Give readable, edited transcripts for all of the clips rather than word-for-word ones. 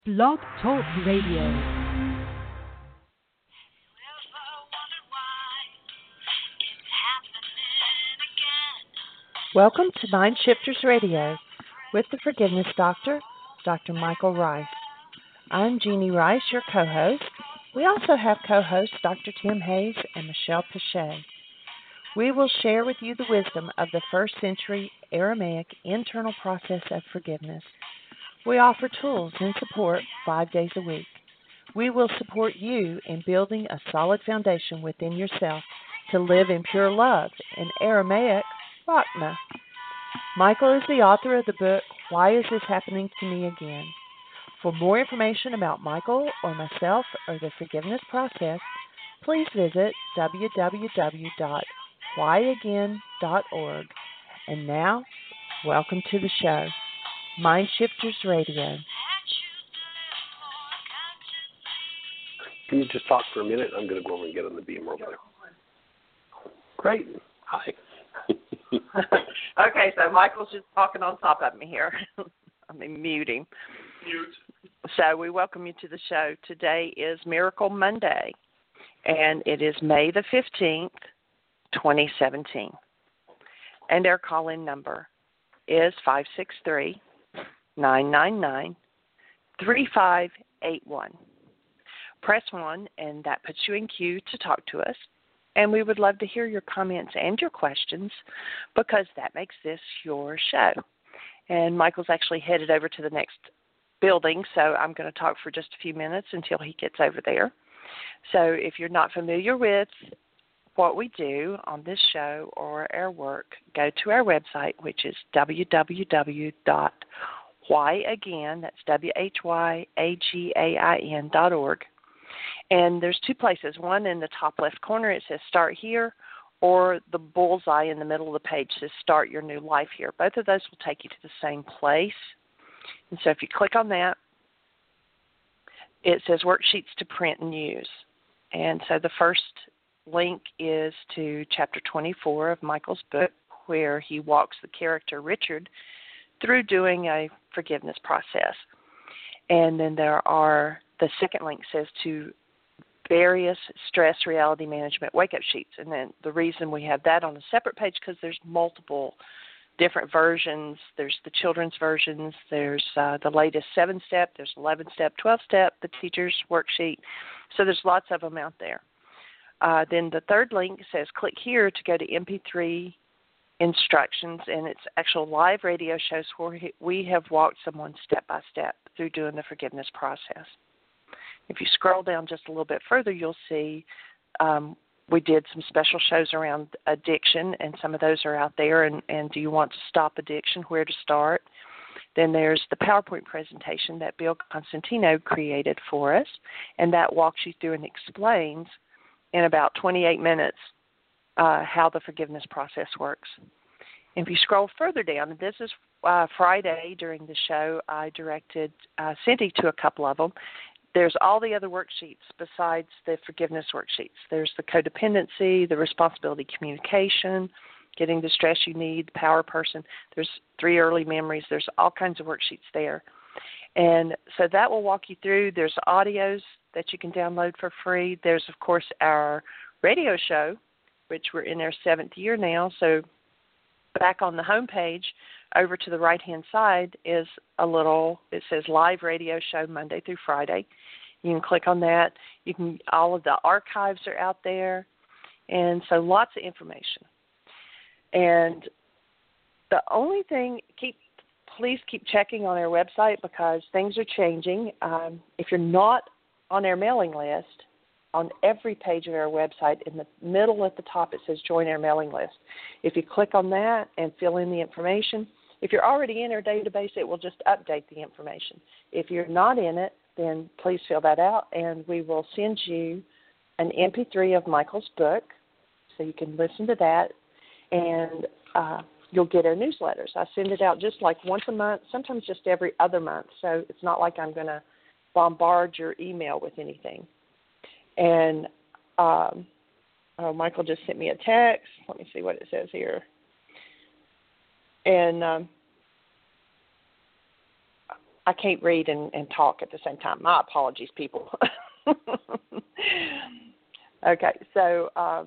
Blog Talk Radio. Welcome to Mind Shifters Radio with the Forgiveness Doctor, Dr. Michael Rice. I'm Jeannie Rice, your co-host. We also have co-hosts Dr. Tim Hayes and Michelle Pichet. We will share with you the wisdom of the first century Aramaic internal process of forgiveness. We offer tools and support 5 days a week. We will support you in building a solid foundation within yourself to live in pure love, in Aramaic, Rachma. Michael is the author of the book, Why Is This Happening to Me Again? For more information about Michael or myself or the forgiveness process, please visit www.whyagain.org. And now, welcome to the show, Mind Shifters Radio. Can you just talk for a minute? I'm going to go over and get on the beam real quick. Great. Hi. Okay, so Michael's just talking on top of me here. I mean, mute him. Mute. So we welcome you to the show. Today is Miracle Monday, and it is May the 15th, 2017. And our call-in number is 563-999-3581. Press 1, and that puts you in queue to talk to us. And we would love to hear your comments and your questions because that makes this your show. And Michael's actually headed over to the next building, so I'm going to talk for just a few minutes until he gets over there. So if you're not familiar with what we do on this show or our work, go to our website, which is www.whyagain, that's WHYAGAIN.org. And there's two places. One in the top left corner, it says Start Here, or the bullseye in the middle of the page says Start Your New Life Here. Both of those will take you to the same place. And so if you click on that, it says Worksheets to Print and Use. And so the first link is to Chapter 24 of Michael's book, where he walks the character Richard through doing a forgiveness process. And then the second link says to various stress reality management wake-up sheets. And then the reason we have that on a separate page because there's multiple different versions. There's the children's versions. There's the latest 7-step. There's 11-step, 12-step, the teacher's worksheet. So there's lots of them out there. Then the third link says click here to go to MP3 instructions, and it's actual live radio shows where we have walked someone step by step through doing the forgiveness process. If you scroll down just a little bit further, you'll see we did some special shows around addiction, and some of those are out there, and do you want to stop addiction, where to start? Then there's the PowerPoint presentation that Bill Constantino created for us, and that walks you through and explains in about 28 minutes how the forgiveness process works. And if you scroll further down, and this is Friday during the show, I directed Cindy to a couple of them. There's all the other worksheets besides the forgiveness worksheets. There's the codependency, the responsibility communication, getting the stress you need, the power person. There's 3 early memories. There's all kinds of worksheets there. And so that will walk you through. There's audios that you can download for free. There's, of course, our radio show, which we're in our 7th year now. So back on the home page, over to the right-hand side is it says live radio show Monday through Friday. You can click on that. All of the archives are out there. And so lots of information. And the only thing, please keep checking on our website because things are changing. If you're not on our mailing list, on every page of our website, in the middle at the top, it says Join Our Mailing List. If you click on that and fill in the information, if you're already in our database, it will just update the information. If you're not in it, then please fill that out, and we will send you an MP3 of Michael's book so you can listen to that, and you'll get our newsletters. I send it out just like once a month, sometimes just every other month, so it's not like I'm going to bombard your email with anything. And Michael just sent me a text. Let me see what it says here. And I can't read and talk at the same time. My apologies, people. Okay, so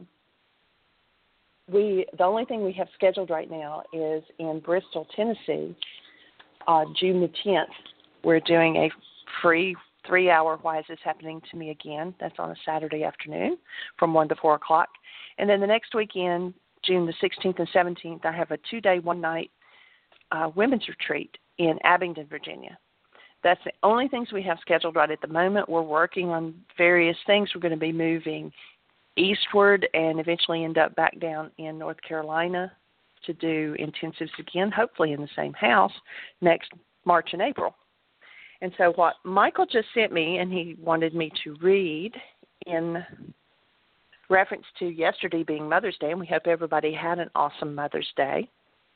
the only thing we have scheduled right now is in Bristol, Tennessee, June the 10th. We're doing a free 3-hour Why Is This Happening to Me Again? That's on a Saturday afternoon from 1 to 4 o'clock. And then the next weekend, June the 16th and 17th, I have a 2-day, 1-night women's retreat in Abingdon, Virginia. That's the only things we have scheduled right at the moment. We're working on various things. We're going to be moving eastward and eventually end up back down in North Carolina to do intensives again, hopefully in the same house, next March and April. And so what Michael just sent me, and he wanted me to read in reference to yesterday being Mother's Day, and we hope everybody had an awesome Mother's Day.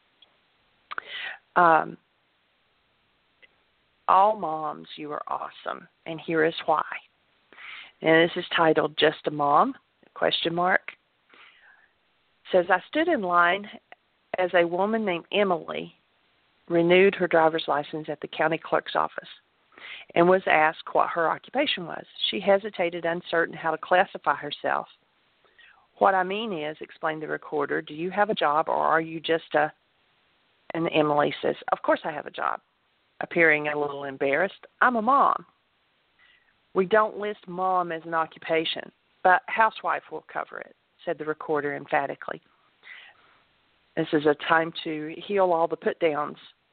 All moms, you are awesome, and here is why. And this is titled Just a Mom, ? It says, I stood in line as a woman named Emily renewed her driver's license at the county clerk's office and was asked what her occupation was. She hesitated, uncertain how to classify herself. What I mean is, explained the recorder, do you have a job or are you just a... And Emily says, of course I have a job. Appearing a little embarrassed, I'm a mom. We don't list mom as an occupation, but housewife will cover it, said the recorder emphatically. This is a time to heal all the put-downs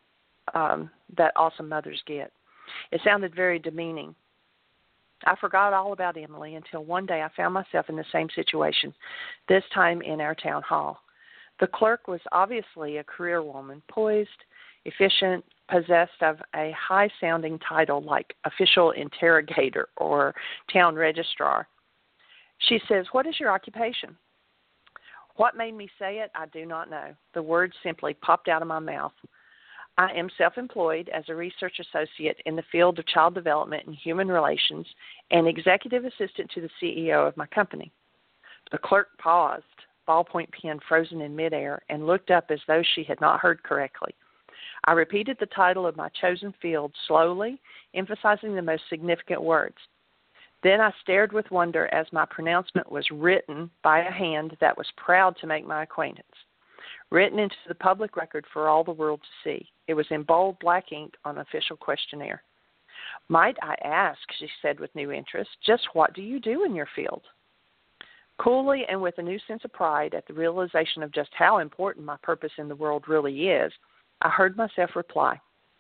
that awesome mothers get. It sounded very demeaning. I forgot all about Emily until one day I found myself in the same situation, this time in our town hall. The clerk was obviously a career woman, poised, efficient, possessed of a high-sounding title like official interrogator or town registrar. She says, what is your occupation? What made me say it, I do not know. The words simply popped out of my mouth. I am self-employed as a research associate in the field of child development and human relations and executive assistant to the CEO of my company. The clerk paused, ballpoint pen frozen in midair, and looked up as though she had not heard correctly. I repeated the title of my chosen field slowly, emphasizing the most significant words. Then I stared with wonder as my pronouncement was written by a hand that was proud to make my acquaintance, written into the public record for all the world to see. It was in bold black ink on an official questionnaire. Might I ask, she said with new interest, just what do you do in your field? Coolly and with a new sense of pride at the realization of just how important my purpose in the world really is, I heard myself reply,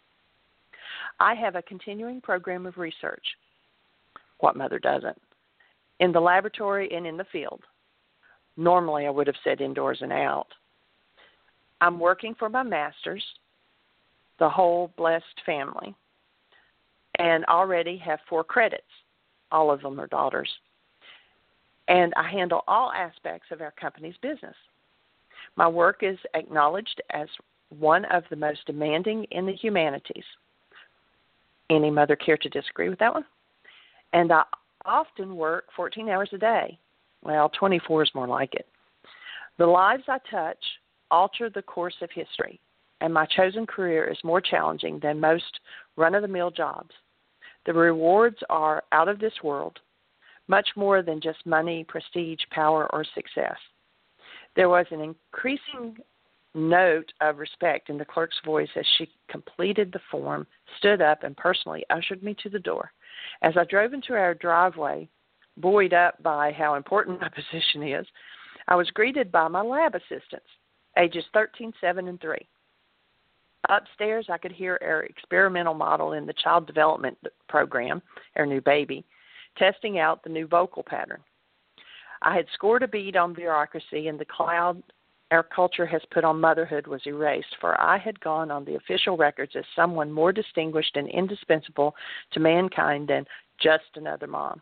I have a continuing program of research. What mother doesn't? In the laboratory and in the field. Normally I would have said indoors and out. I'm working for my master's, the whole blessed family, and already have 4 credits. All of them are daughters. And I handle all aspects of our company's business. My work is acknowledged as one of the most demanding in the humanities. Any mother care to disagree with that one? And I often work 14 hours a day. Well, 24 is more like it. The lives I touch alter the course of history, and my chosen career is more challenging than most run-of-the-mill jobs. The rewards are out of this world, much more than just money, prestige, power, or success. There was an increasing note of respect in the clerk's voice as she completed the form, stood up, and personally ushered me to the door. As I drove into our driveway, buoyed up by how important my position is, I was greeted by my lab assistants, ages 13, 7, and 3. Upstairs, I could hear our experimental model in the child development program, our new baby, testing out the new vocal pattern. I had scored a bead on bureaucracy, and the cloud our culture has put on motherhood was erased, for I had gone on the official records as someone more distinguished and indispensable to mankind than just another mom.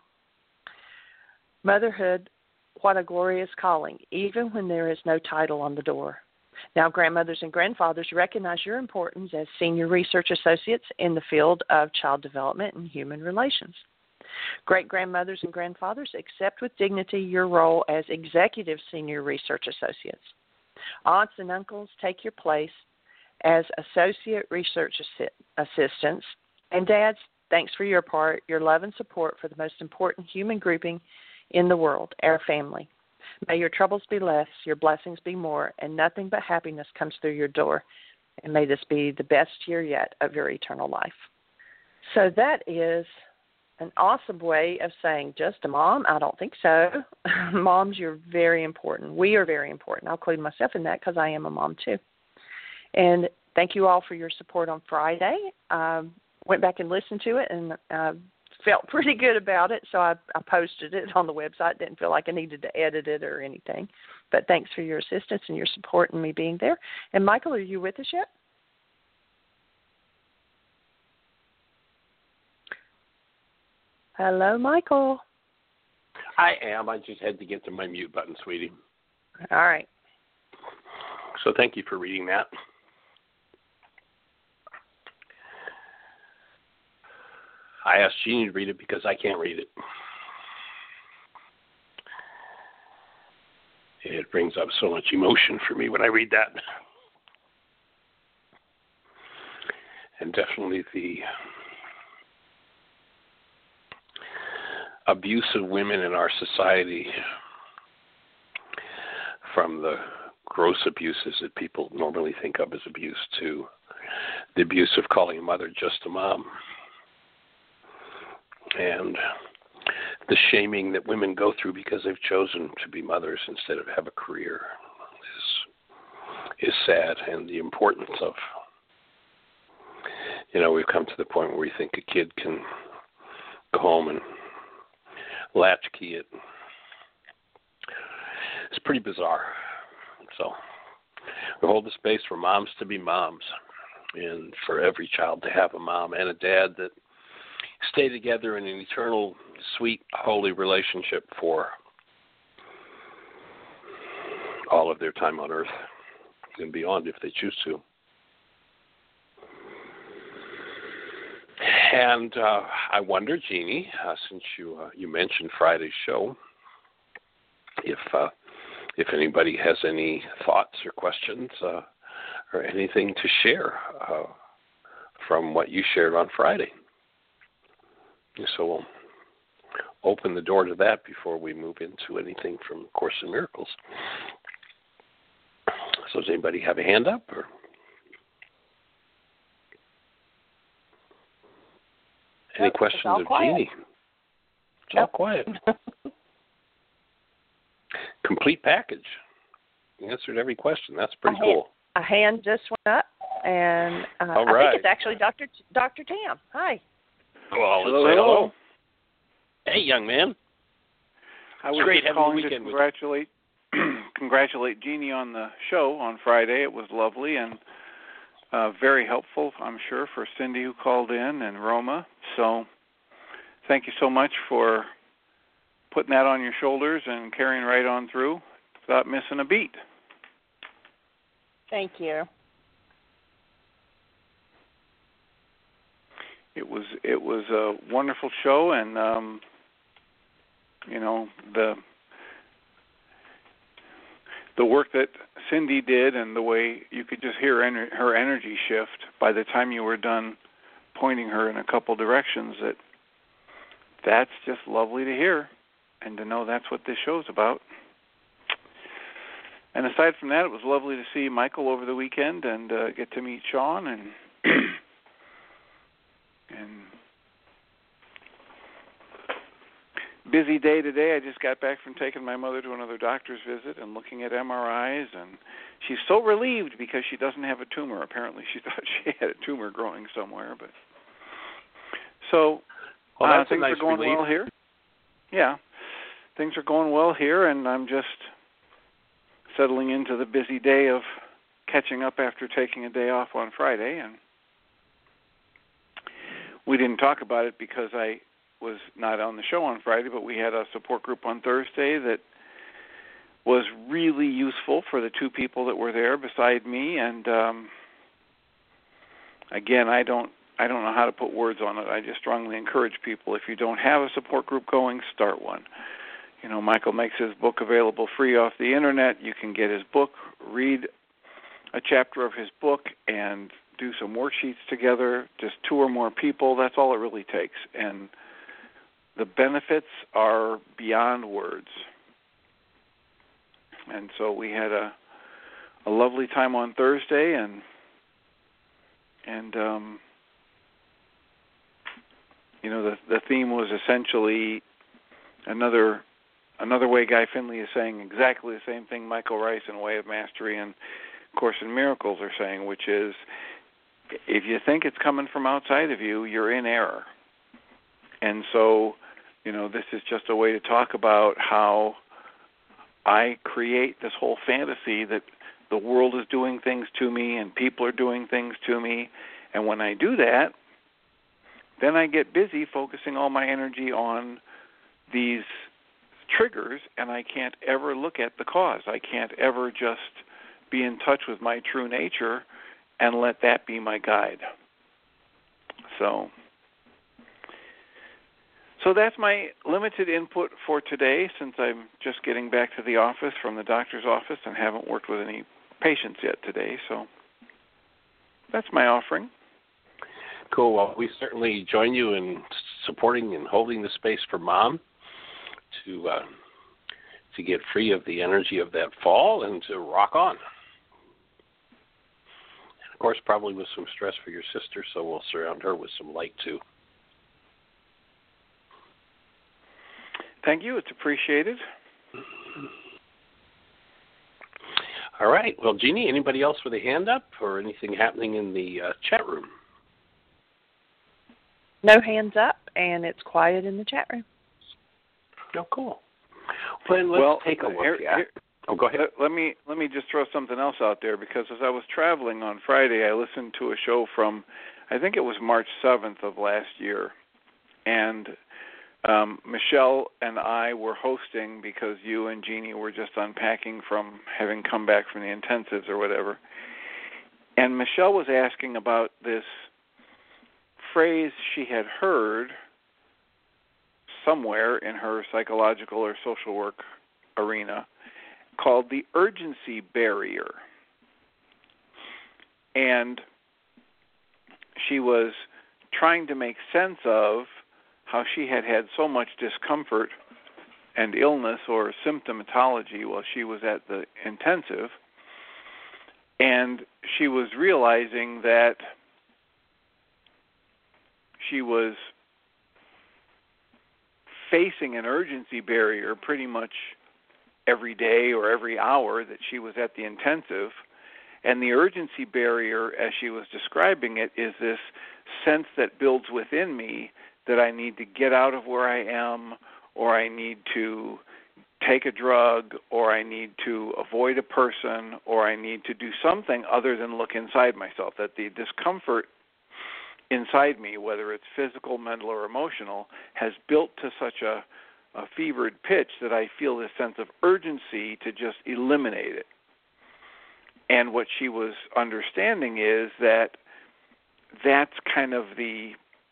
Motherhood, what a glorious calling, even when there is no title on the door. Now, grandmothers and grandfathers, recognize your importance as senior research associates in the field of child development and human relations. Great-grandmothers and grandfathers, accept with dignity your role as executive senior research associates. Aunts and uncles, take your place as associate research assistants And dads, thanks for your part, your love and support for the most important human grouping in the world, our family. May your troubles be less, your blessings be more, and nothing but happiness comes through your door. And may this be the best year yet of your eternal life. So that is an awesome way of saying, just a mom? I don't think so. Moms, you're very important. We are very important. I'll include myself in that because I am a mom too. And thank you all for your support on Friday. Went back and listened to it and felt pretty good about it, so I posted it on the website. Didn't feel like I needed to edit it or anything. But thanks for your assistance and your support and me being there. And Michael, are you with us yet? Hello, Michael. I am. I just had to get to my mute button, sweetie. All right. So thank you for reading that. I asked Jeannie to read it because I can't read it. It brings up so much emotion for me when I read that. And definitely the abuse of women in our society, from the gross abuses that people normally think of as abuse to the abuse of calling a mother just a mom. And the shaming that women go through because they've chosen to be mothers instead of have a career is sad. And the importance of, we've come to the point where we think a kid can go home and latchkey it. It's pretty bizarre. So we hold the space for moms to be moms and for every child to have a mom and a dad that stay together in an eternal, sweet, holy relationship for all of their time on earth and beyond if they choose to. And I wonder, Jeannie, since you mentioned Friday's show, if anybody has any thoughts or questions or anything to share from what you shared on Friday. So we'll open the door to that before we move into anything from Course in Miracles. So does anybody have a hand up? Or? Any questions of Jeannie? It's all quiet. Complete package. You answered every question. That's pretty cool. A hand just went up, and all right. I think it's actually Dr. Tam. Hi. Well, let's say hello. Hey, young man. I was great calling to congratulate Jeannie on the show on Friday. It was lovely and very helpful, I'm sure, for Cindy who called in and Roma. So thank you so much for putting that on your shoulders and carrying right on through without missing a beat. Thank you. It was a wonderful show, and the work that Cindy did, and the way you could just hear her energy shift by the time you were done pointing her in a couple directions. That's just lovely to hear, and to know that's what this show's about. And aside from that, it was lovely to see Michael over the weekend and get to meet Sean and. And busy day today. I just got back from taking my mother to another doctor's visit and looking at MRIs, and she's so relieved because she doesn't have a tumor. Apparently she thought she had a tumor growing somewhere. But so that's things nice are going relief. well here. Yeah, things are going well here, and I'm just settling into the busy day of catching up after taking a day off on Friday. And we didn't talk about it because I was not on the show on Friday, but we had a support group on Thursday that was really useful for the two people that were there beside me. And again, I don't know how to put words on it. I just strongly encourage people, if you don't have a support group going, start one. Michael makes his book available free off the internet. You can get his book, read a chapter of his book, and do some worksheets together, just 2 or more people. That's all it really takes. And the benefits are beyond words. And so we had a lovely time on Thursday, and the theme was essentially another way Guy Finley is saying exactly the same thing Michael Rice in Way of Mastery and Course in Miracles are saying, which is, if you think it's coming from outside of you, you're in error. And so, this is just a way to talk about how I create this whole fantasy that the world is doing things to me and people are doing things to me. And when I do that, then I get busy focusing all my energy on these triggers, and I can't ever look at the cause. I can't ever just be in touch with my true nature and let that be my guide. So that's my limited input for today, since I'm just getting back to the office from the doctor's office and haven't worked with any patients yet today. So that's my offering. Cool. Well, we certainly join you in supporting and holding the space for Mom to get free of the energy of that fall and to rock on. And of course, probably with some stress for your sister, so we'll surround her with some light too. Thank you. It's appreciated. All right. Well, Jeannie, anybody else with a hand up or anything happening in the chat room? No hands up, and it's quiet in the chat room. Oh, cool. Well, let's take a look at. Oh, go ahead. Let me just throw something else out there, because as I was traveling on Friday, I listened to a show from, I think it was March 7th of last year, and Michelle and I were hosting because you and Jeannie were just unpacking from having come back from the intensives or whatever. And Michelle was asking about this phrase she had heard somewhere in her psychological or social work arena called the urgency barrier. And she was trying to make sense of how she had so much discomfort and illness or symptomatology while she was at the intensive. And she was realizing that she was facing an urgency barrier pretty much every day or every hour that she was at the intensive. And the urgency barrier, as she was describing it, is this sense that builds within me that I need to get out of where I am, or I need to take a drug, or I need to avoid a person, or I need to do something other than look inside myself, that the discomfort inside me, whether it's physical, mental, or emotional, has built to such a fevered pitch that I feel this sense of urgency to just eliminate it. And what she was understanding is that that's kind of the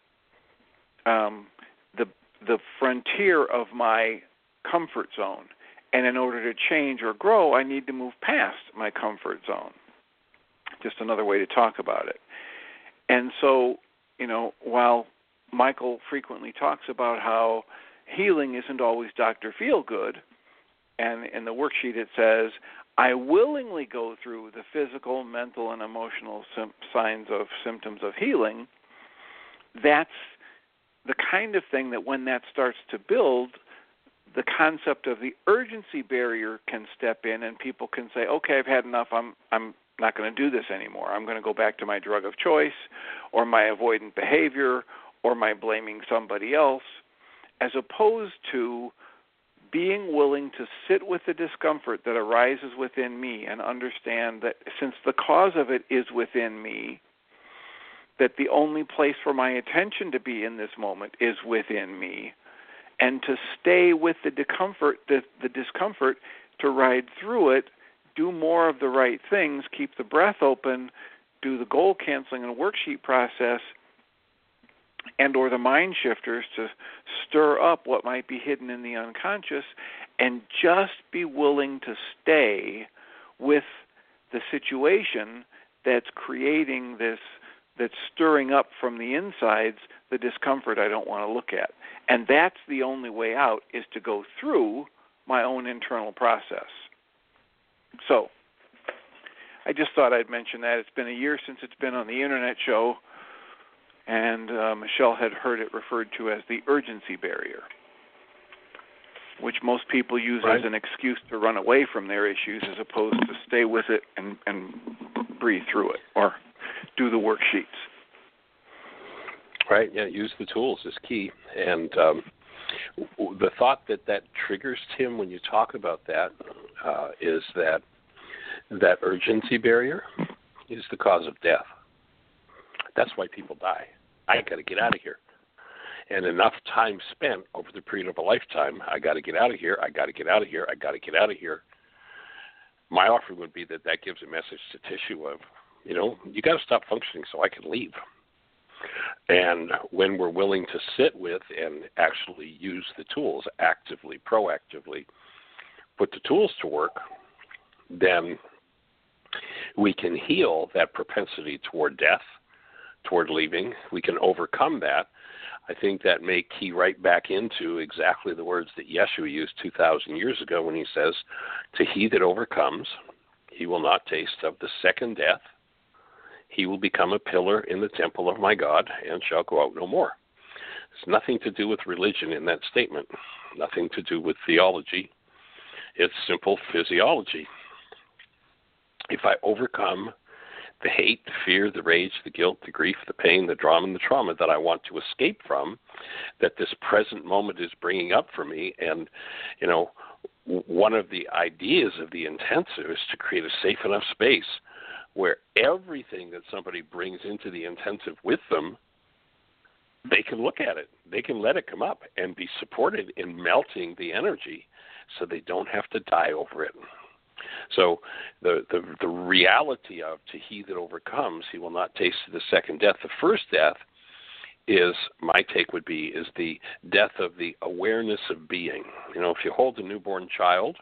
frontier of my comfort zone. And in order to change or grow, I need to move past my comfort zone. Just another way to talk about it. And so, while Michael frequently talks about how healing isn't always Dr. Feelgood, and in the worksheet it says, I willingly go through the physical, mental, and emotional signs of symptoms of healing, that's the kind of thing that when that starts to build, the concept of the urgency barrier can step in and people can say, okay, I've had enough, I'm not going to do this anymore. I'm going to go back to my drug of choice or my avoidant behavior or my blaming somebody else, as opposed to being willing to sit with the discomfort that arises within me and understand that since the cause of it is within me, that the only place for my attention to be in this moment is within me, and to stay with the discomfort, to ride through it, do more of the right things, keep the breath open, do the goal canceling and worksheet process, and or the mind shifters to stir up what might be hidden in the unconscious, and just be willing to stay with the situation that's creating this that's stirring up from the insides the discomfort I don't want to look at. And that's the only way out, is to go through my own internal process. So I just thought I'd mention that. It's been a year since it's been on the internet show, and Michelle had heard it referred to as the urgency barrier, which most people use as an excuse to run away from their issues as opposed to stay with it and breathe through it or do the worksheets. Right, yeah, use the tools is key. And the thought that triggers, Tim, when you talk about that is that urgency barrier is the cause of death. That's why people die. I got to get out of here. And enough time spent over the period of a lifetime, I got to get out of here, I got to get out of here, I got to get out of here. My offering would be that gives a message to tissue of, you got to stop functioning so I can leave. And when we're willing to sit with and actually use the tools actively, proactively, put the tools to work, then we can heal that propensity toward death, toward leaving. We can overcome that. I think that may key right back into exactly the words that Yeshua used 2,000 years ago when he says, to he that overcomes, he will not taste of the second death. He will become a pillar in the temple of my God and shall go out no more. It's nothing to do with religion in that statement, nothing to do with theology. It's simple physiology. If I overcome the hate, the fear, the rage, the guilt, the grief, the pain, the drama, and the trauma that I want to escape from, that this present moment is bringing up for me, and, one of the ideas of the intensive is to create a safe enough space where everything that somebody brings into the intensive with them, they can look at it. They can let it come up and be supported in melting the energy so they don't have to die over it. So the reality of to he that overcomes, he will not taste the second death. The first death is, my take would be, is the death of the awareness of being. If you hold a newborn child,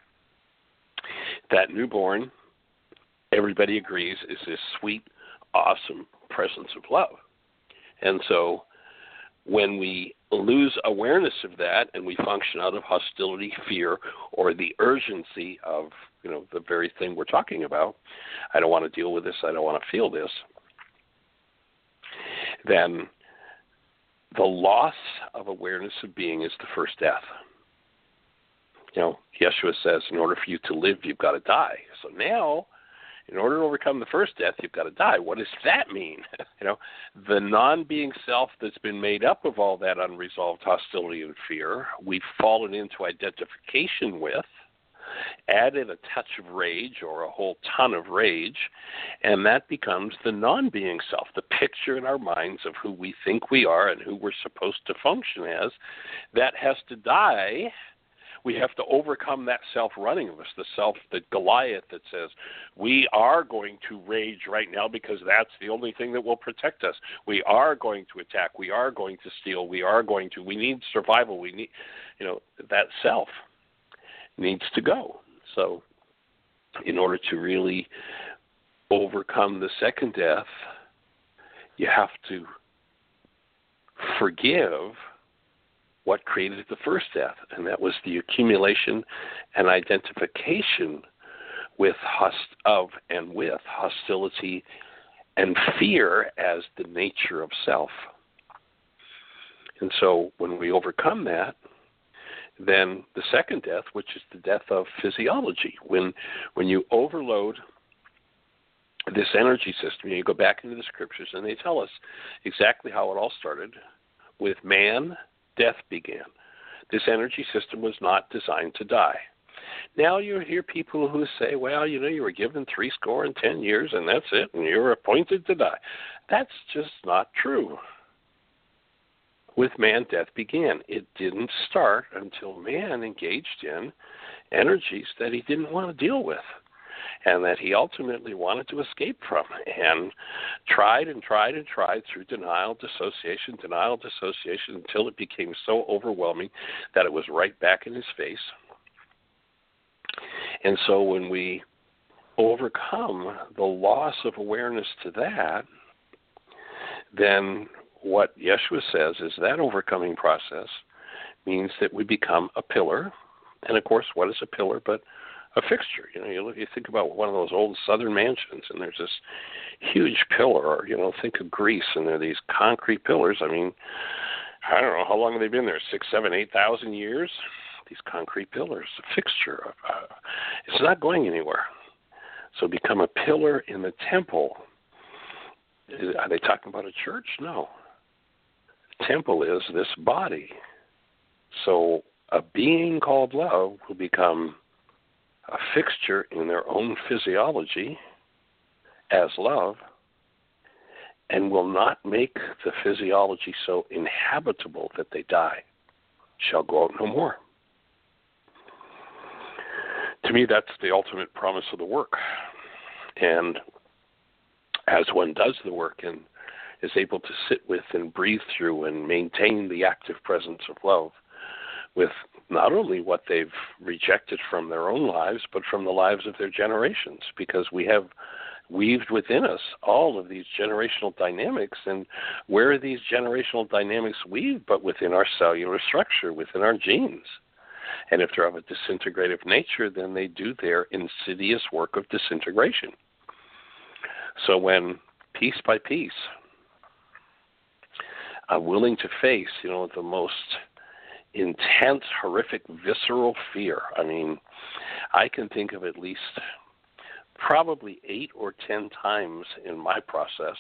that newborn, everybody agrees, is this sweet, awesome presence of love. And so when we lose awareness of that and we function out of hostility, fear, or the urgency of, the very thing we're talking about, I don't want to deal with this, I don't want to feel this, then the loss of awareness of being is the first death. Yeshua says, in order for you to live, you've got to die. So now, in order to overcome the first death, you've got to die. What does that mean? The non-being self that's been made up of all that unresolved hostility and fear, we've fallen into identification with, added a touch of rage or a whole ton of rage, and that becomes the non-being self, the picture in our minds of who we think we are and who we're supposed to function as. That has to die. We have to overcome that self running of us, the self, the Goliath that says, we are going to rage right now because that's the only thing that will protect us. We are going to attack. We are going to steal. We need survival. We need, that self needs to go. So in order to really overcome the second death, you have to forgive what created the first death, and that was the accumulation and identification with hostility and fear as the nature of self. And so when we overcome that, then the second death, which is the death of physiology, when you overload this energy system, you go back into the scriptures and they tell us exactly how it all started. With man, death began. This energy system was not designed to die. Now you hear people who say, well, you were given 70 years and that's it, and you're appointed to die. That's just not true. With man, death began. It didn't start until man engaged in energies that he didn't want to deal with and that he ultimately wanted to escape from, and tried and tried and tried through denial, dissociation, until it became so overwhelming that it was right back in his face. And so when we overcome the loss of awareness to that, then what Yeshua says is that overcoming process means that we become a pillar. And, of course, what is a pillar but a fixture? You think about one of those old southern mansions, and there's this huge pillar, or, think of Greece, and there are these concrete pillars. I mean, I don't know, how long have they been there, 6,000, 7,000, 8,000 years? These concrete pillars, a fixture. It's not going anywhere. So become a pillar in the temple. Are they talking about a church? No. The temple is this body. So a being called love will become a fixture in their own physiology as love, and will not make the physiology so inhabitable that they die, shall go out no more. To me, that's the ultimate promise of the work. And as one does the work and is able to sit with and breathe through and maintain the active presence of love with not only what they've rejected from their own lives, but from the lives of their generations, because we have weaved within us all of these generational dynamics. And where are these generational dynamics weaved but within our cellular structure, within our genes? And if they're of a disintegrative nature, then they do their insidious work of disintegration. So when, piece by piece, I'm willing to face, the most intense, horrific, visceral fear. I mean, I can think of at least probably 8 or 10 times in my process.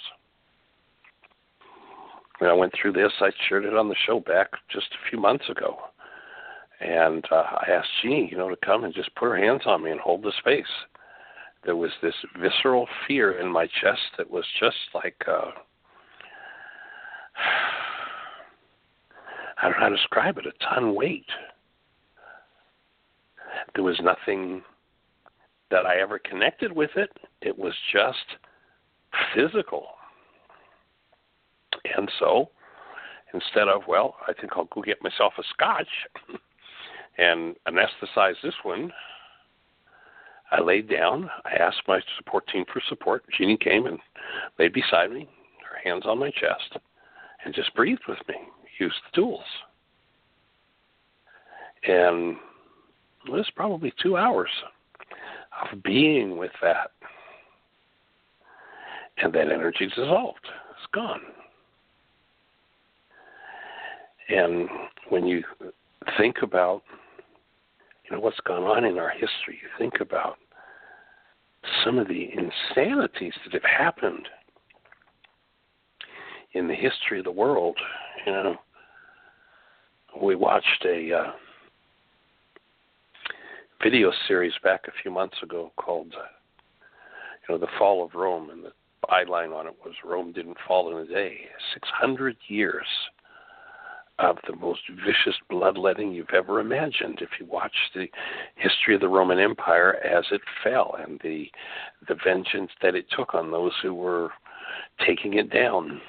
When I went through this, I shared it on the show back just a few months ago. And I asked Jeannie, to come and just put her hands on me and hold the space. There was this visceral fear in my chest that was just like, I don't know how to describe it, a ton weight. There was nothing that I ever connected with it. It was just physical. And so, instead of, I think I'll go get myself a scotch and anesthetize this one, I laid down. I asked my support team for support. Jeannie came and laid beside me, her hands on my chest, and just breathed with me, used the tools. And it was probably 2 hours of being with that. And that energy dissolved. It's gone. And when you think about what's gone on in our history, you think about some of the insanities that have happened in the history of the world. We watched a video series back a few months ago called, The Fall of Rome, and the byline on it was Rome didn't fall in a day. 600 years of the most vicious bloodletting you've ever imagined. If you watch the history of the Roman Empire as it fell and the vengeance that it took on those who were taking it down.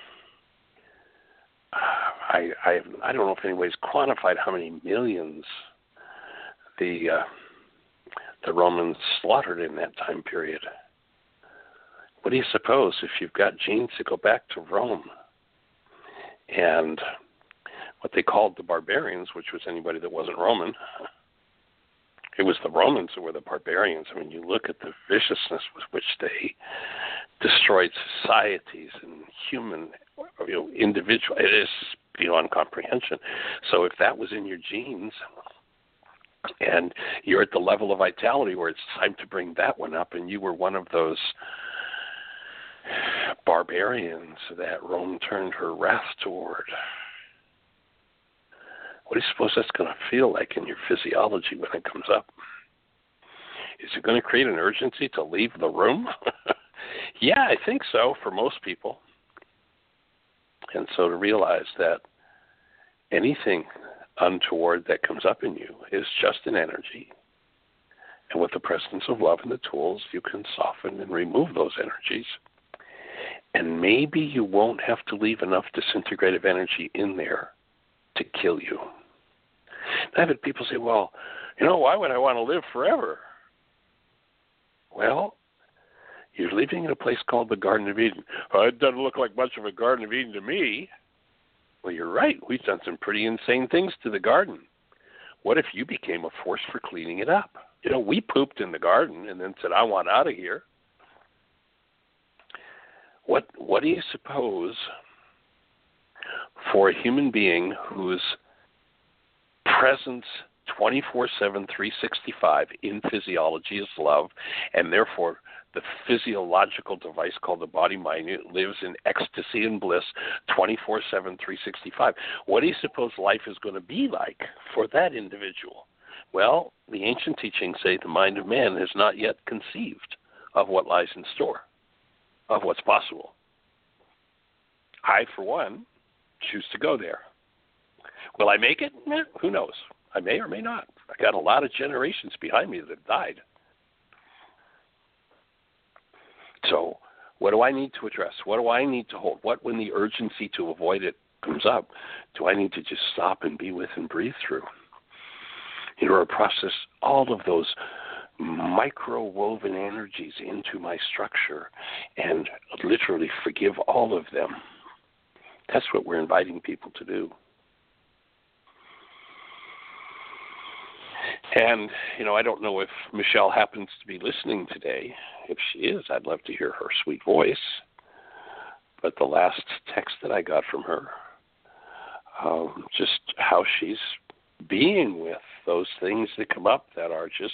I don't know if anybody's quantified how many millions the Romans slaughtered in that time period. What do you suppose if you've got genes that go back to Rome and what they called the barbarians, which was anybody that wasn't Roman? It was the Romans who were the barbarians. I mean, you look at the viciousness with which they destroyed societies and human, individual. It is beyond comprehension. So if that was in your genes, and you're at the level of vitality where it's time to bring that one up, and you were one of those barbarians that Rome turned her wrath toward, what do you suppose that's going to feel like in your physiology when it comes up? Is it going to create an urgency to leave the room? Yeah, I think so for most people. And so to realize that anything untoward that comes up in you is just an energy. And with the presence of love and the tools, you can soften and remove those energies. And maybe you won't have to leave enough disintegrative energy in there to kill you. I've had people say, why would I want to live forever? Well, You're living in a place called the Garden of Eden. Well, it doesn't look like much of a Garden of Eden to me. Well, you're right. We've done some pretty insane things to the garden. What if you became a force for cleaning it up? We pooped in the garden and then said, I want out of here. What do you suppose for a human being whose presence 24/7, 365 in physiology is love, and therefore the physiological device called the body-mind lives in ecstasy and bliss 24/7, 365. What do you suppose life is going to be like for that individual? Well, the ancient teachings say the mind of man has not yet conceived of what lies in store, of what's possible. I, for one, choose to go there. Will I make it? Who knows? I may or may not. I got a lot of generations behind me that have died. So what do I need to address? What do I need to hold? What, when the urgency to avoid it comes up, do I need to just stop and be with and breathe through? Or process all of those micro-woven energies into my structure and literally forgive all of them. That's what we're inviting people to do. And, I don't know if Michelle happens to be listening today. If she is, I'd love to hear her sweet voice. But the last text that I got from her, just how she's being with those things that come up that are just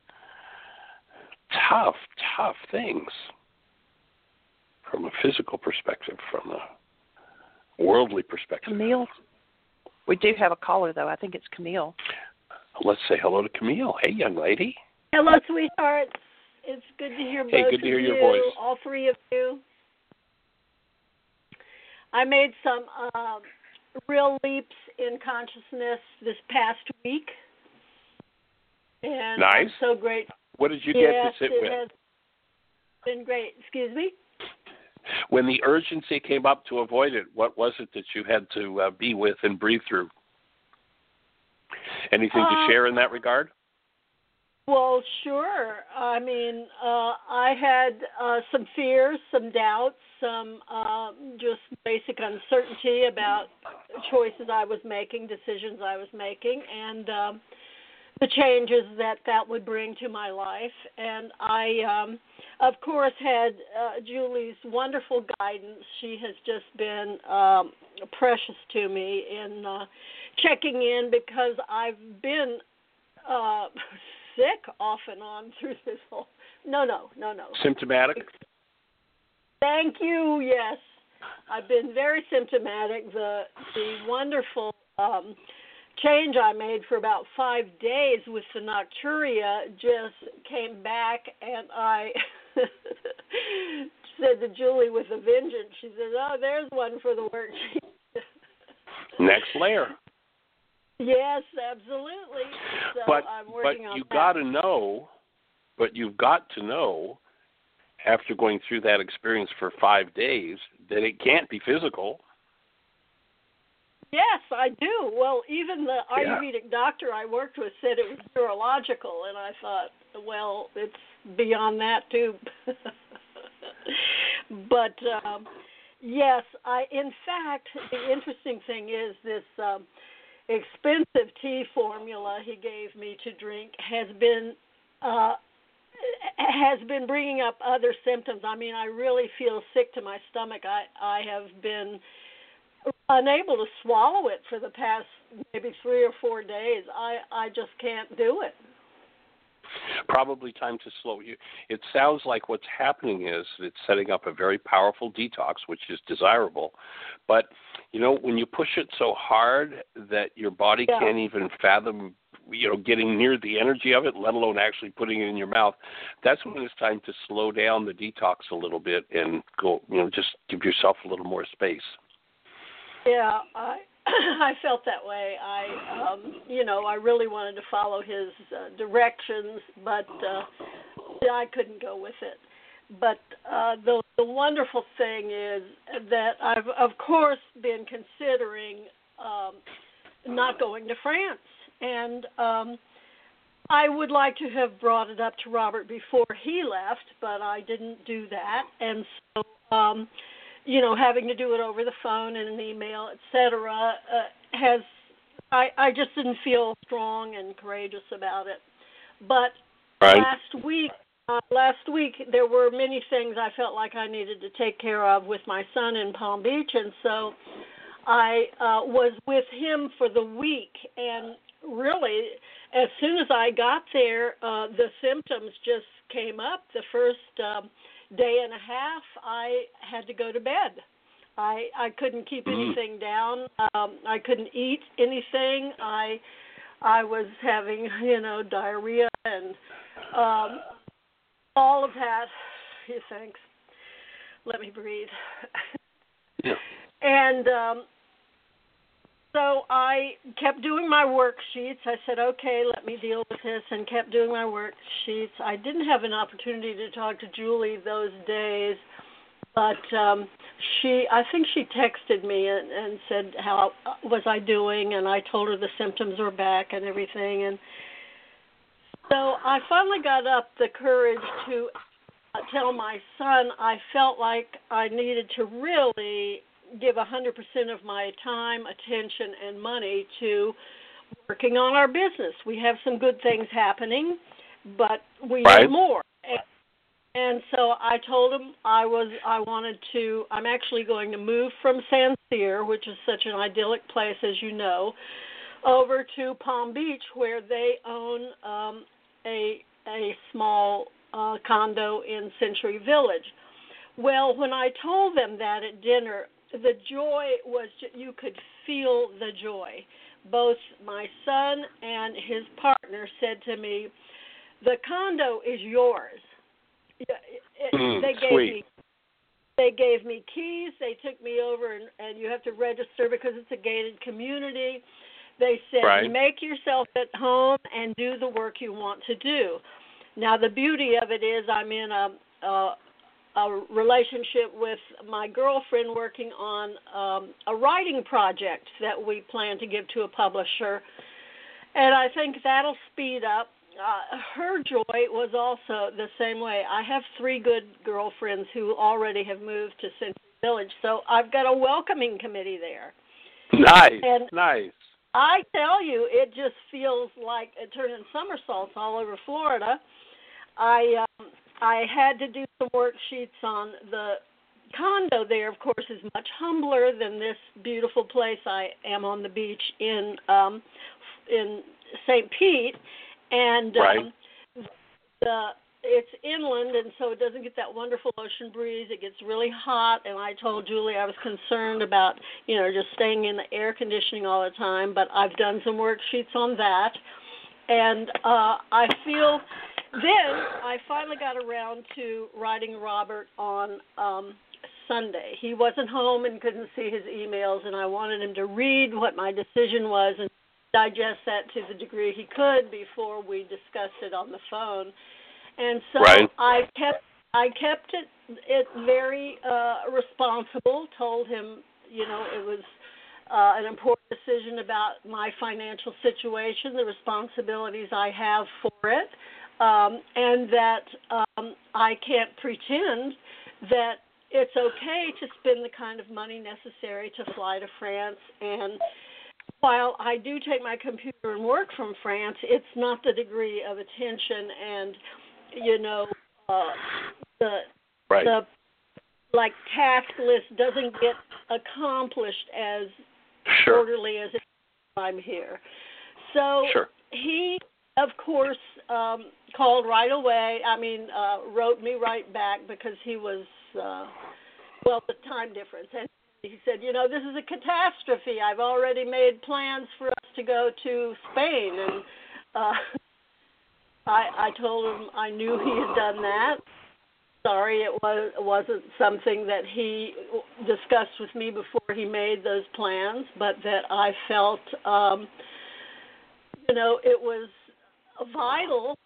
tough things from a physical perspective, from a worldly perspective. Camille. We do have a caller, though. I think it's Camille. Let's say hello to Camille. Hey, young lady. Hello, sweethearts. It's good to hear both of you. Hey, good to hear your voice. All three of you. I made some real leaps in consciousness this past week. And nice. I'm so grateful. What did you get to sit with? It has been great. Excuse me? When the urgency came up to avoid it, what was it that you had to be with and breathe through? Anything to share in that regard? Well, sure. I mean, I had some fears, some doubts, some just basic uncertainty about choices I was making, decisions I was making, and the changes that would bring to my life. And I, of course, had Julie's wonderful guidance. She has just been precious to me in checking in, because I've been sick off and on through this whole... No. Symptomatic? Thank you, yes. I've been very symptomatic. The wonderful change I made for about 5 days with the nocturia just came back, and I said to Julie with a vengeance, she says, oh, there's one for the worksheet. Next layer. Yes, absolutely. So I'm working on that. You've got to know, after going through that experience for 5 days, that it can't be physical. Yes, I do. Well, even the Ayurvedic doctor I worked with said it was neurological, and I thought, well, it's beyond that too. But yes, in fact, the interesting thing is this expensive tea formula he gave me to drink has been bringing up other symptoms. I mean, I really feel sick to my stomach. I have been unable to swallow it for the past maybe 3 or 4 days. I just can't do it. Probably time to slow you. It sounds like what's happening is it's setting up a very powerful detox, which is desirable. But, when you push it so hard that your body can't even fathom, getting near the energy of it, let alone actually putting it in your mouth, that's when it's time to slow down the detox a little bit and go, just give yourself a little more space. Yeah, I felt that way. I really wanted to follow his directions, but I couldn't go with it. But the wonderful thing is that I've, of course, been considering not going to France. And I would like to have brought it up to Robert before he left, but I didn't do that. And so, having to do it over the phone and an email, etc., I just didn't feel strong and courageous about it. But right. last week there were many things I felt like I needed to take care of with my son in Palm Beach, and so I was with him for the week. And really, as soon as I got there, the symptoms just came up. The first day and a half, I had to go to bed. I couldn't keep anything down. I couldn't eat anything. I was having, diarrhea and all of that. Thanks. Let me breathe. Yeah. And so I kept doing my worksheets. I said, okay, let me deal with this, and kept doing my worksheets. I didn't have an opportunity to talk to Julie those days, but I think she texted me and said how was I doing, and I told her the symptoms were back and everything. And so I finally got up the courage to tell my son I felt like I needed to really give 100% of my time, attention, and money to working on our business. We have some good things happening, but we need more. And so I told him I'm actually going to move from San Cyr, which is such an idyllic place, as you know, over to Palm Beach, where they own a small condo in Century Village. Well, when I told them that at dinner, the joy was, you could feel the joy. Both my son and his partner said to me, the condo is yours. They gave me keys. They took me over, and you have to register because it's a gated community. They said, make yourself at home and do the work you want to do. Now, the beauty of it is I'm in a relationship with my girlfriend working on a writing project that we plan to give to a publisher, and I think that'll speed up. Her joy was also the same way. I have 3 good girlfriends who already have moved to Century Village, so I've got a welcoming committee there. Nice. I tell you, it just feels like turning somersaults all over Florida. I had to do some worksheets on the condo there. Of course, is much humbler than this beautiful place I am on the beach in St. Pete, and it's inland, and so it doesn't get that wonderful ocean breeze. It gets really hot, and I told Julie I was concerned about just staying in the air conditioning all the time. But I've done some worksheets on that, and I feel. Then I finally got around to writing Robert on Sunday. He wasn't home and couldn't see his emails, and I wanted him to read what my decision was and digest that to the degree he could before we discussed it on the phone. And so I kept it very responsible, told him, it was an important decision about my financial situation, the responsibilities I have for it. And that I can't pretend that it's okay to spend the kind of money necessary to fly to France. And while I do take my computer and work from France, it's not the degree of attention and, the task list doesn't get accomplished as orderly as if I'm here. So he, of course, called right away. Wrote me right back because he was, the time difference. And he said, this is a catastrophe. I've already made plans for us to go to Spain. And I told him I knew he had done that. Sorry, it wasn't something that he discussed with me before he made those plans, but that I felt, it was vital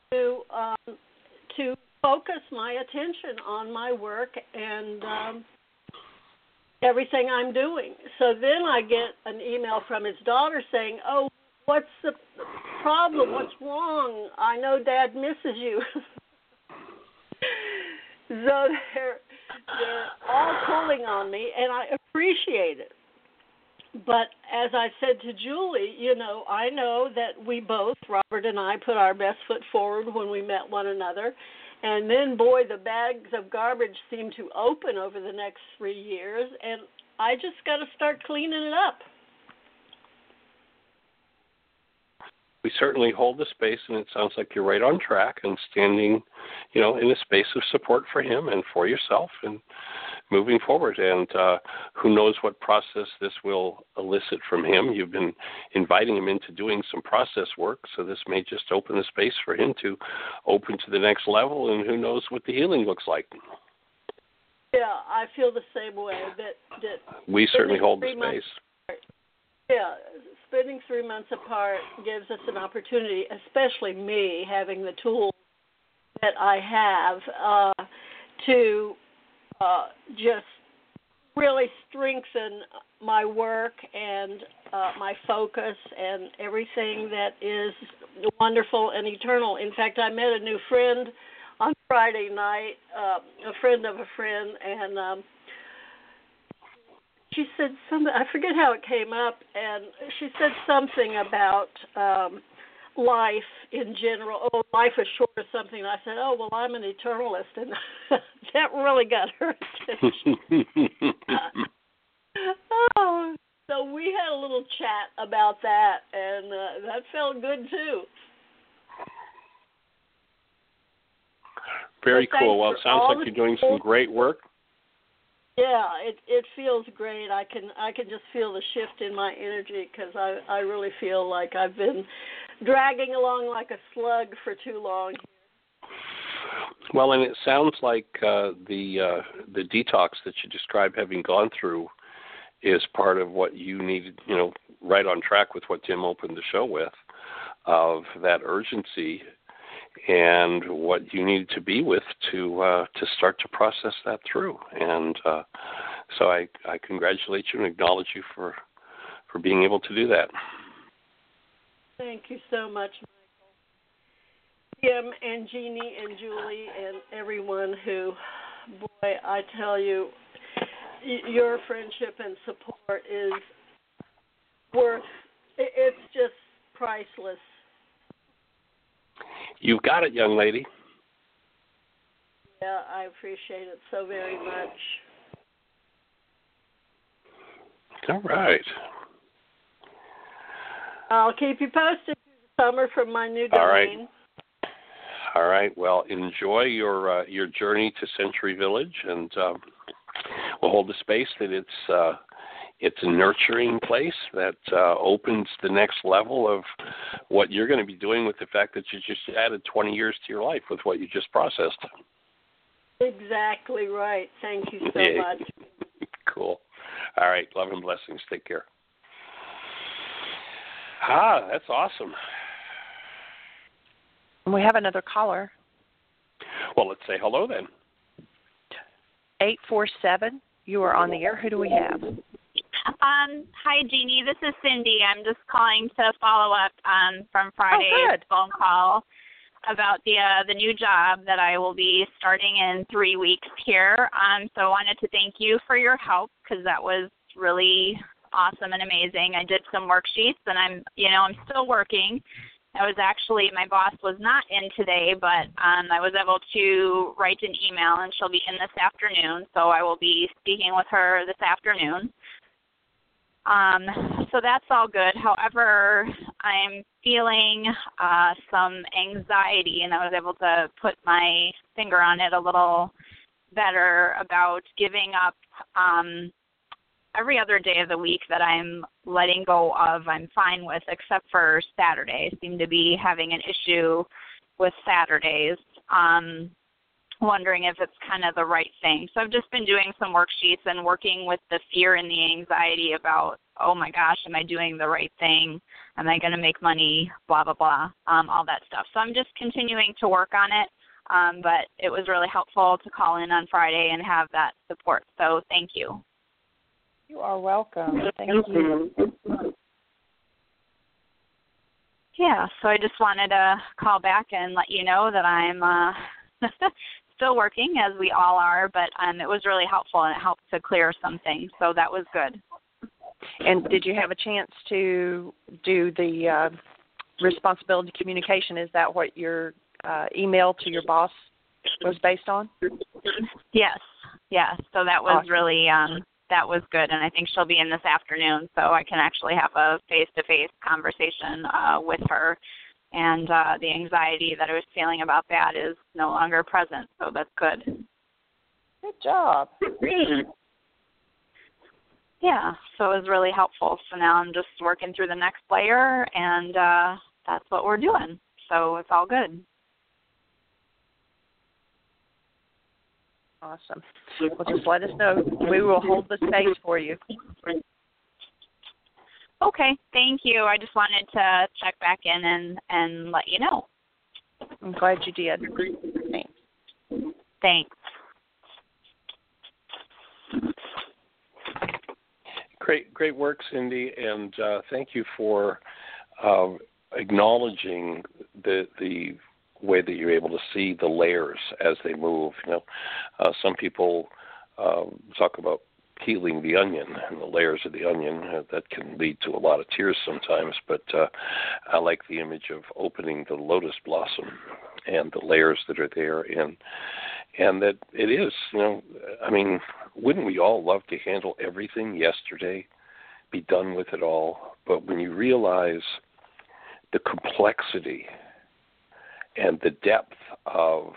to focus my attention on my work and everything I'm doing. So then I get an email from his daughter saying, "Oh, what's the problem? What's wrong? I know Dad misses you. So they're all pulling on me, and I appreciate it. But as I said to Julie, I know that we both, Robert and I, put our best foot forward when we met one another. And then, boy, the bags of garbage seem to open over the next 3 years, and I just got to start cleaning it up. We certainly hold the space, and it sounds like you're right on track and standing, in a space of support for him and for yourself and moving forward. And who knows what process this will elicit from him. You've been inviting him into doing some process work, so this may just open the space for him to open to the next level, and who knows what the healing looks like. Yeah, I feel the same way. That we certainly hold the space. Yeah, spending 3 months apart gives us an opportunity, especially me having the tools that I have, to just really strengthen my work and my focus and everything that is wonderful and eternal. In fact, I met a new friend on Friday night, a friend of a friend, and she said something, I forget how it came up, and she said something about life in general. Oh, life is short or something. And I said, oh, well, I'm an eternalist, and that really got her attention. So we had a little chat about that, and that felt good, too. Very cool. Well, it sounds like you're doing some great work. Yeah, it feels great. I can just feel the shift in my energy because I really feel like I've been dragging along like a slug for too long. Well, and it sounds like the detox that you described having gone through is part of what you needed, right on track with what Tim opened the show with, of that urgency and what you need to be with to start to process that through. And so I congratulate you and acknowledge you for being able to do that. Thank you so much, Michael. Tim and Jeannie and Julie and everyone who, boy, I tell you, your friendship and support is it's just priceless. You've got it, young lady. Yeah, I appreciate it so very much. All right. I'll keep you posted through the summer from my new domain. All right. Well, enjoy your journey to Century Village, and we'll hold the space that it's a nurturing place that opens the next level of what you're going to be doing with the fact that you just added 20 years to your life with what you just processed. Exactly right. Thank you so much. Cool. All right. Love and blessings. Take care. That's awesome. We have another caller. Well, let's say hello then. 847. You are on the air. Who do we have? Hi, Jeannie. This is Cindy. I'm just calling to follow up from Friday's phone call about the new job that I will be starting in 3 weeks here. So I wanted to thank you for your help because that was really awesome and amazing. I did some worksheets, and I'm still working. My boss was not in today, but I was able to write an email, and she'll be in this afternoon. So I will be speaking with her this afternoon. So that's all good. However, I'm feeling some anxiety, and I was able to put my finger on it a little better about giving up every other day of the week that I'm letting go of. I'm fine with, except for Saturday. I seem to be having an issue with Saturdays. Wondering if it's kind of the right thing. So I've just been doing some worksheets and working with the fear and the anxiety about, oh my gosh, am I doing the right thing? Am I going to make money? Blah, blah, blah, all that stuff. So I'm just continuing to work on it, but it was really helpful to call in on Friday and have that support. So thank you. You are welcome. Thank you. Yeah, so I just wanted to call back and let you know that I'm still working, as we all are, but it was really helpful, and it helped to clear some things, so that was good. And did you have a chance to do the responsibility communication? Is that what your email to your boss was based on? Yes. So that was awesome. Really that was good, and I think she'll be in this afternoon, so I can actually have a face-to-face conversation with her. And the anxiety that I was feeling about that is no longer present, so that's good. Good job. Yeah, so it was really helpful. So now I'm just working through the next layer, and that's what we're doing. So it's all good. Awesome. Well, just let us know. We will hold the space for you. Okay, thank you. I just wanted to check back in and let you know. I'm glad you did. Thanks. Great work, Cindy, and thank you for acknowledging the way that you're able to see the layers as they move. Some people talk about peeling the onion and the layers of the onion. That can lead to a lot of tears sometimes, but I like the image of opening the lotus blossom and the layers that are there, and that it is, wouldn't we all love to handle everything yesterday, be done with it all? But when you realize the complexity and the depth of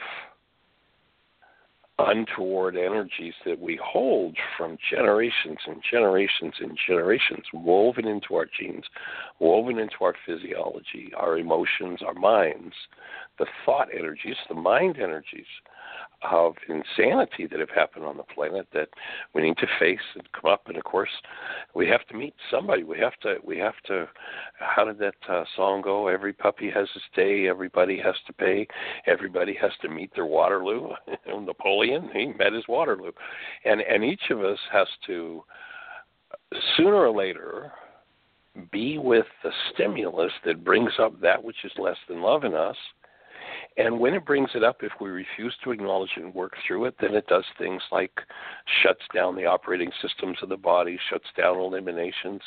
untoward energies that we hold from generations and generations and generations, woven into our genes, woven into our physiology, our emotions, our minds, the thought energies, the mind energies of insanity that have happened on the planet that we need to face and come up. And of course, we have to meet somebody. We have to. How did that song go? Every puppy has his day. Everybody has to pay. Everybody has to meet their Waterloo. Napoleon, he met his Waterloo, and each of us has to sooner or later be with the stimulus that brings up that which is less than love in us. And when it brings it up, if we refuse to acknowledge it and work through it, then it does things like shuts down the operating systems of the body, shuts down elimination,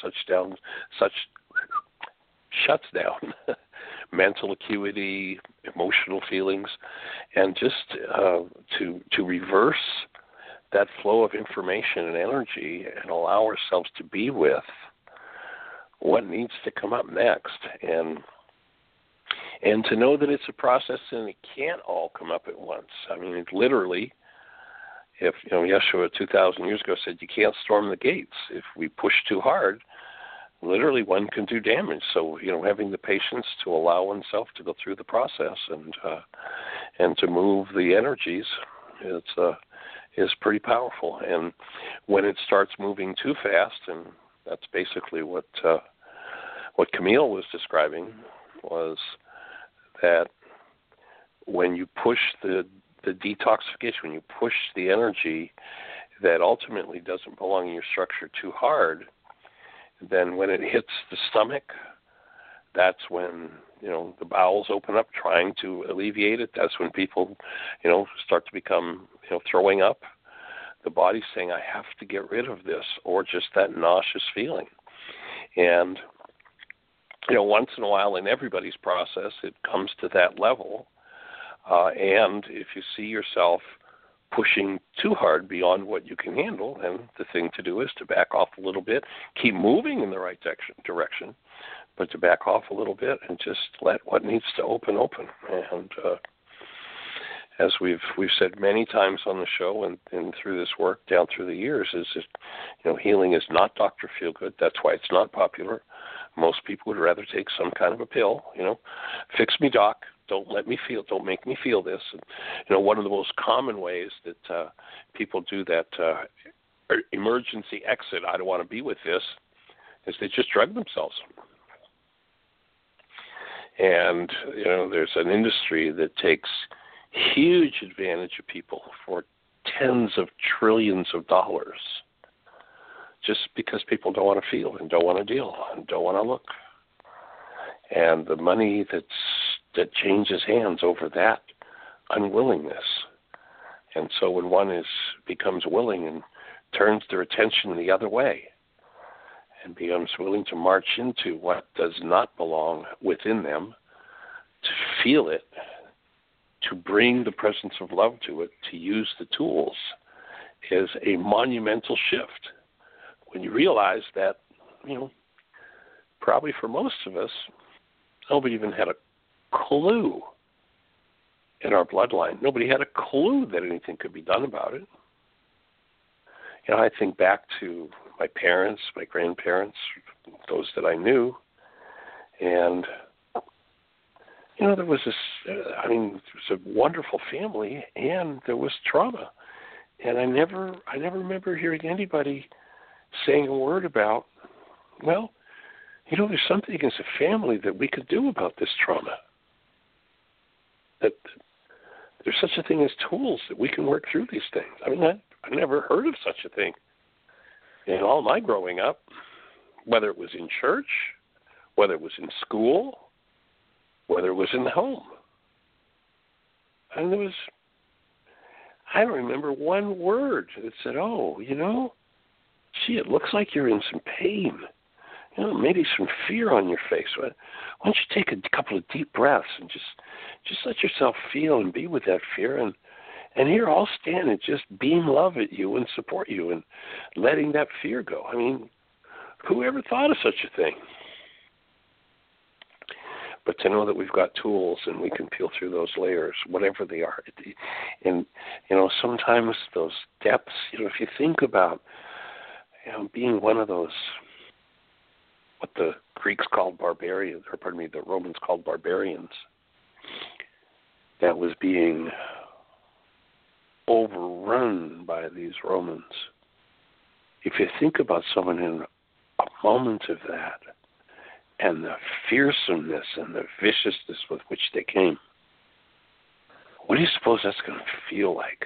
shuts down mental acuity, emotional feelings, and just to reverse that flow of information and energy and allow ourselves to be with what needs to come up next. And to know that it's a process and it can't all come up at once. It literally, if Yeshua 2,000 years ago said you can't storm the gates. If we push too hard, literally one can do damage. So, having the patience to allow oneself to go through the process and to move the energies, is pretty powerful. And when it starts moving too fast, and that's basically what Camille was describing, was that when you push the detoxification, when you push the energy that ultimately doesn't belong in your structure too hard, then when it hits the stomach, that's when, the bowels open up trying to alleviate it. That's when people, start to become, throwing up. The body's saying, I have to get rid of this, or just that nauseous feeling. And once in a while in everybody's process, it comes to that level. And if you see yourself pushing too hard beyond what you can handle, then the thing to do is to back off a little bit, keep moving in the right direction, but to back off a little bit and just let what needs to open. And as we've said many times on the show and through this work down through the years, is that, healing is not Dr. Feelgood. That's why it's not popular. Most people would rather take some kind of a pill, fix me, doc. Don't make me feel this. And, one of the most common ways that people do that emergency exit, I don't want to be with this, is they just drug themselves. And, there's an industry that takes huge advantage of people for tens of trillions of dollars just because people don't want to feel and don't want to deal and don't want to look. and the money that changes hands over that unwillingness. And so when one becomes willing and turns their attention the other way and becomes willing to march into what does not belong within them, to feel it, to bring the presence of love to it, to use the tools, is a monumental shift. When you realize that, probably for most of us, nobody even had a clue in our bloodline. Nobody had a clue that anything could be done about it. I think back to my parents, my grandparents, those that I knew, and there was this, it was a wonderful family, and there was trauma. And I never remember hearing anybody saying a word about, there's something as a family that we could do about this trauma. That there's such a thing as tools that we can work through these things. I never heard of such a thing in all my growing up, whether it was in church, whether it was in school, whether it was in the home. And I don't remember one word that said, it looks like you're in some pain. Maybe some fear on your face. Why don't you take a couple of deep breaths and just let yourself feel and be with that fear, and here I'll stand and just beam love at you and support you and letting that fear go. Who ever thought of such a thing? But to know that we've got tools and we can peel through those layers, whatever they are. And, sometimes those depths, if you think about being one of those, what the Greeks called barbarians, the Romans called barbarians, that was being overrun by these Romans. If you think about someone in a moment of that, and the fearsomeness and the viciousness with which they came, what do you suppose that's going to feel like?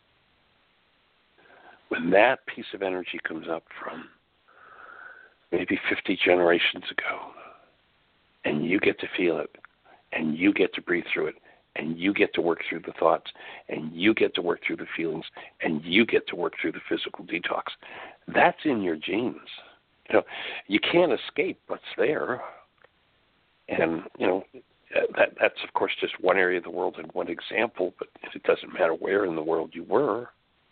When that piece of energy comes up from maybe 50 generations ago, and you get to feel it, and you get to breathe through it, and you get to work through the thoughts, and you get to work through the feelings, and you get to work through the physical detox. That's in your genes. You can't escape what's there. And, that's, of course, just one area of the world and one example, but it doesn't matter where in the world you were.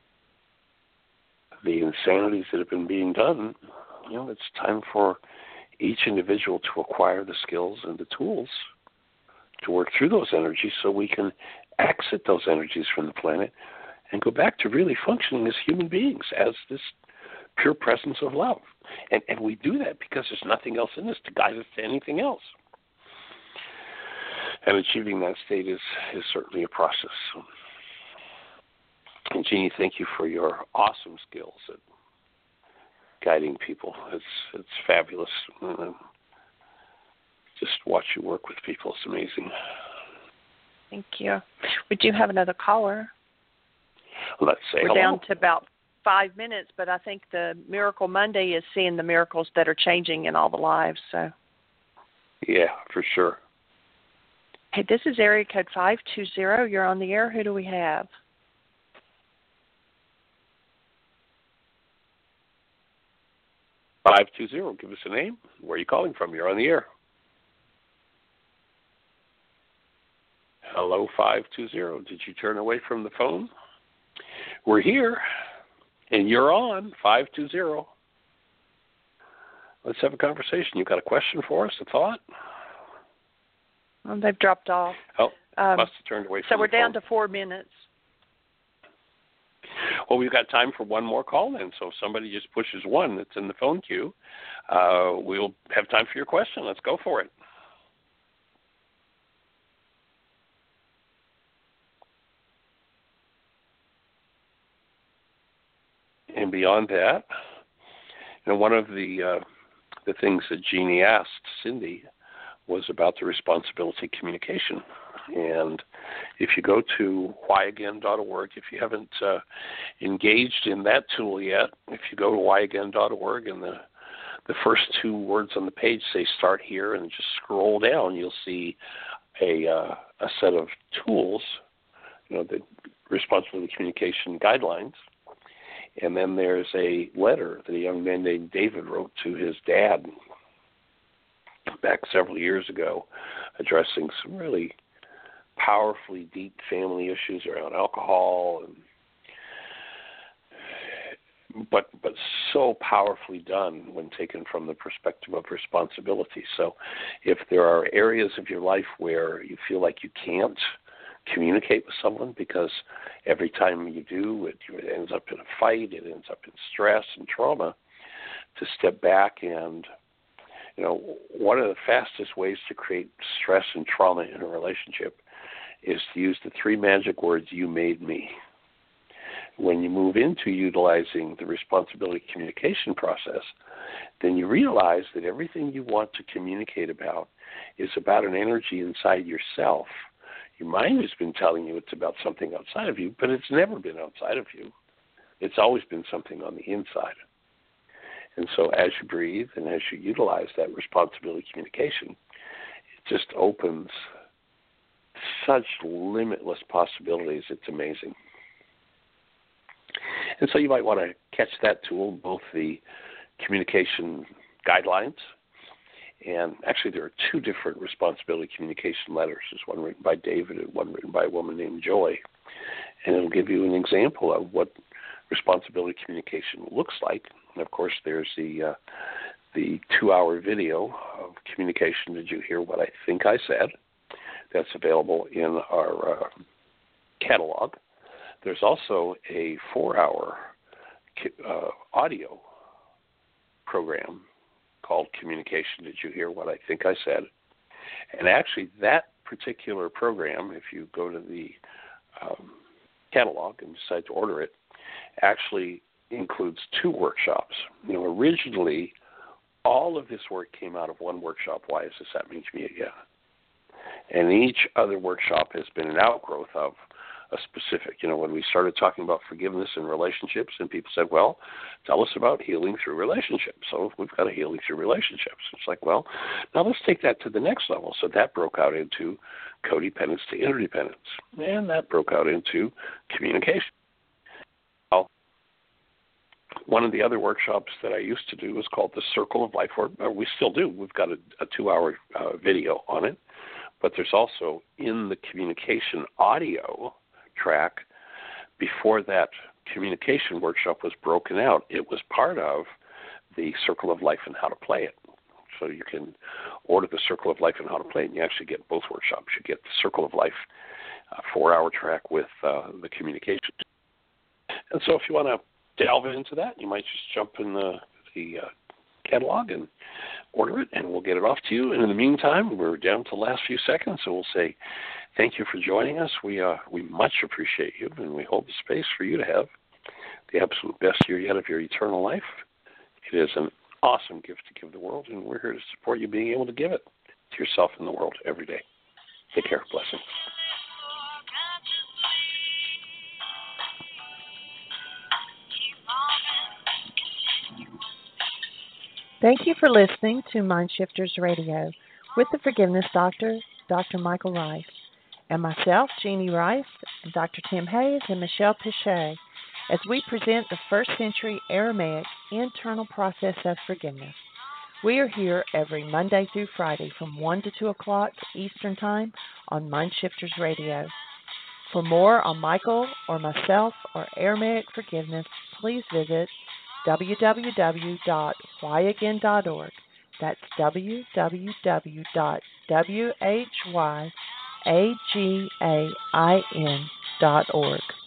The insanities that have been being done, it's time for each individual to acquire the skills and the tools to work through those energies so we can exit those energies from the planet and go back to really functioning as human beings, as this pure presence of love. And we do that because there's nothing else in us to guide us to anything else. And achieving that state is certainly a process. And Jeannie, thank you for your awesome skills at guiding people. It's fabulous. Just watch you work with people. It's amazing. Thank you. We do have another caller. Let's say We're hello. down to about 5 minutes, but I think the Miracle Monday is seeing the miracles that are changing in all the lives. So, yeah, for sure. Hey, this is area code 520. You're on the air. Who do we have? $520. Give us a name. Where are you calling from? You're on the air. Hello, 520. Did you turn away from the phone? We're here, and you're on 520. Let's have a conversation. You got a question for us, a thought? Well, they've dropped off. Oh, must have turned away from the phone. So we're down to 4 minutes. Well, we've got time for one more call then. So if somebody just pushes one that's in the phone queue, we'll have time for your question. Let's go for it. And beyond that, one of the things that Jeannie asked Cindy was about the responsibility communication. And if you go to whyagain.org, if you haven't engaged in that tool yet, if you go to whyagain.org in the the first two words on the page say "Start Here," and just scroll down. You'll see a set of tools, the responsibility communication guidelines, and then there's a letter that a young man named David wrote to his dad back several years ago, addressing some really powerfully deep family issues around alcohol, but so powerfully done when taken from the perspective of responsibility. So if there are areas of your life where you feel like you can't communicate with someone because every time you do, it ends up in a fight, it ends up in stress and trauma, to step back and, one of the fastest ways to create stress and trauma in a relationship is to use the three magic words, "You made me." When you move into utilizing the responsibility communication process, then you realize that everything you want to communicate about is about an energy inside yourself. Your mind has been telling you it's about something outside of you, but it's never been outside of you. It's always been something on the inside. And so as you breathe and as you utilize that responsibility communication, it just opens such limitless possibilities. It's amazing. And so you might want to catch that tool, both the communication guidelines, and actually there are two different responsibility communication letters. There's one written by David and one written by a woman named Joy. And it'll give you an example of what responsibility communication looks like. And of course there's the 2-hour video of communication. Did you hear what I think I said? That's available in our catalog. There's also a 4-hour audio program called Communication. Did you hear what I think I said? And actually that particular program, if you go to the catalog and decide to order it, actually includes 2 workshops. Originally, all of this work came out of one workshop, Why Is This Happening to Me Again? And each other workshop has been an outgrowth of a specific, when we started talking about forgiveness in relationships, and people said, well, tell us about healing through relationships. So we've got a healing through relationships. It's like, well, now let's take that to the next level. So that broke out into codependence to interdependence, and that broke out into communication. Now, one of the other workshops that I used to do was called the Circle of Life, or we still do. We've got a 2-hour video on it, but there's also in the communication audio track, before that communication workshop was broken out, it was part of the Circle of Life and how to play it. So you can order the Circle of Life and how to play it, and you actually get both workshops. You get the Circle of Life 4-hour track with the communication. And so if you want to delve into that, you might just jump in the catalog and order it, and we'll get it off to you. And in the meantime, we're down to the last few seconds, so we'll say thank you for joining us. We much appreciate you, and we hold the space for you to have the absolute best year yet of your eternal life. It is an awesome gift to give the world, and we're here to support you being able to give it to yourself and the world every day. Take care. Blessings. Thank you for listening to Mindshifters Radio with the Forgiveness Doctor, Dr. Michael Rice, and myself, Jeannie Rice, and Dr. Tim Hayes and Michelle Pichet, as we present the first century Aramaic internal process of forgiveness. We are here every Monday through Friday from 1 to 2 o'clock Eastern Time on Mindshifters Radio. For more on Michael or myself or Aramaic forgiveness, please visit www.whyagain.org. That's www.whyagain.org.